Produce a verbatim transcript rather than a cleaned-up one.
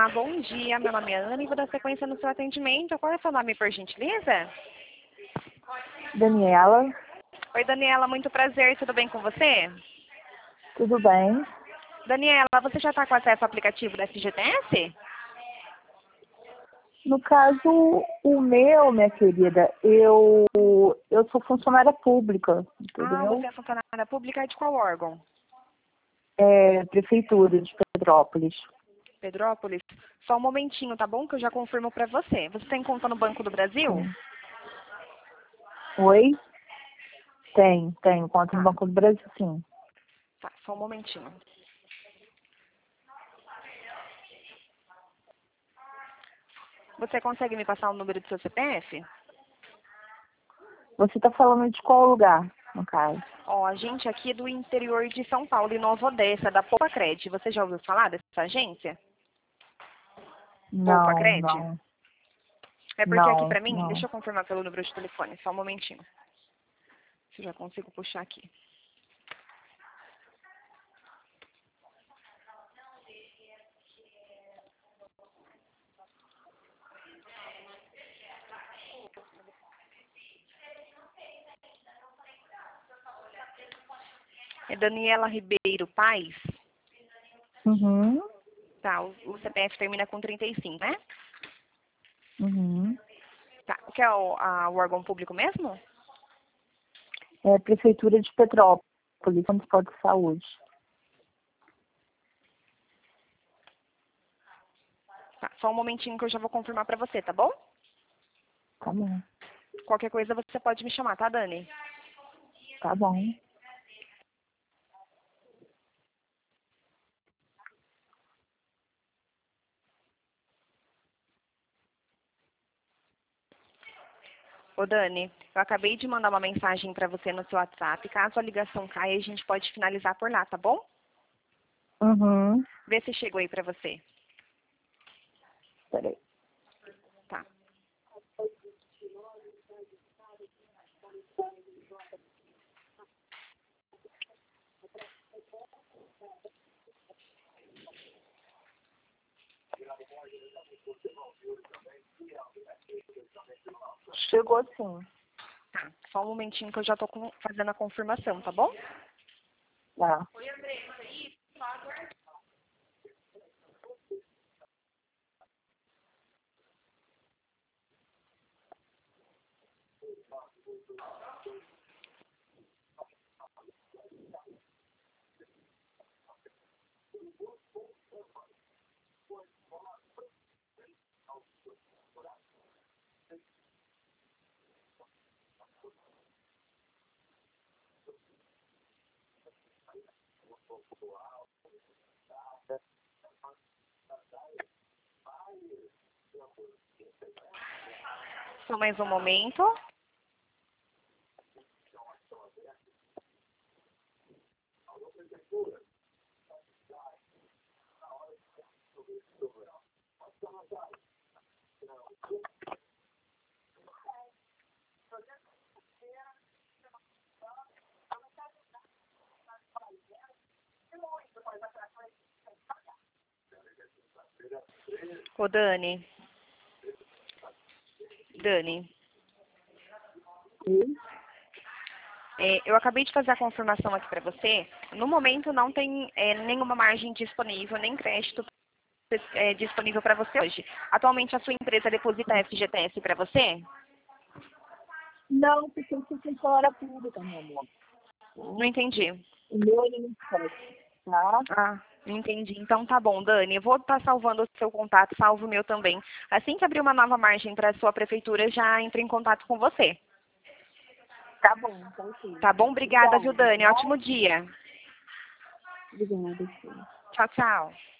Olá, bom dia. Meu nome é Ana e vou dar sequência no seu atendimento. Qual é o seu nome, por gentileza? Daniela, Oi, Daniela, muito prazer. Tudo bem com você? tudo bem? Daniela, você já está com acesso ao aplicativo da F G T S? No caso, o meu, minha querida, eu, eu sou funcionária pública, Ah, entendeu? você é funcionária pública de qual órgão? É, prefeitura de Petrópolis. Pedrópolis? Só um momentinho, tá bom? Que eu já confirmo para você. Você tem conta no Banco do Brasil? Sim. Oi? Tem, tem. Conta no Tá, Banco do Brasil, sim. tá, só um momentinho. Você consegue me passar o número do seu C P F? Você está falando de qual lugar, no caso? Ó, a gente aqui é do interior de São Paulo, em Nova Odessa, da Poupa Cred. Você já ouviu falar dessa agência? Poupa Não, Cred? não, É porque aqui não, pra mim, deixa não. eu confirmar pelo número de telefone, só um momentinho. Se eu já consigo puxar aqui. É Daniela Ribeiro Paz. Uhum, Tá, o, o C P F termina com trinta e cinco, né? uhum. Tá, o que é o, a, o órgão público mesmo? É prefeitura de Petrópolis, Municipal de Saúde. Tá, só um momentinho que eu já vou confirmar pra você, tá bom? Tá bom, Qualquer coisa você pode me chamar, tá, Dani? tá bom. Ô, Dani, eu acabei de mandar uma mensagem pra você no seu WhatsApp. Caso a ligação caia, a gente pode finalizar por lá, tá bom? Uhum. Vê se chegou aí pra você. Peraí. Tá. Chegou sim. Tá, só um momentinho que eu já tô com- fazendo a confirmação, tá bom? Tá. Só mais um momento. Ô, Dani. Dani, Sim. é, eu acabei de fazer a confirmação aqui pra você. No momento não tem é, nenhuma margem disponível, nem crédito é, disponível para você hoje. Atualmente a sua empresa deposita F G T S para você? Não, porque eu sou funcionária pública, meu amor. Não entendi. O meu ele não pode, tá? Ah, entendi. Então tá bom, Dani. Eu vou estar salvando o seu contato, salvo o meu também. Assim que abrir uma nova margem para a sua prefeitura, já entre em contato com você. Tá bom, então sim. Tá bom? Obrigada, viu, Obrigada, Dani? tá? Ótimo dia. Obrigada, sim. Tchau, tchau.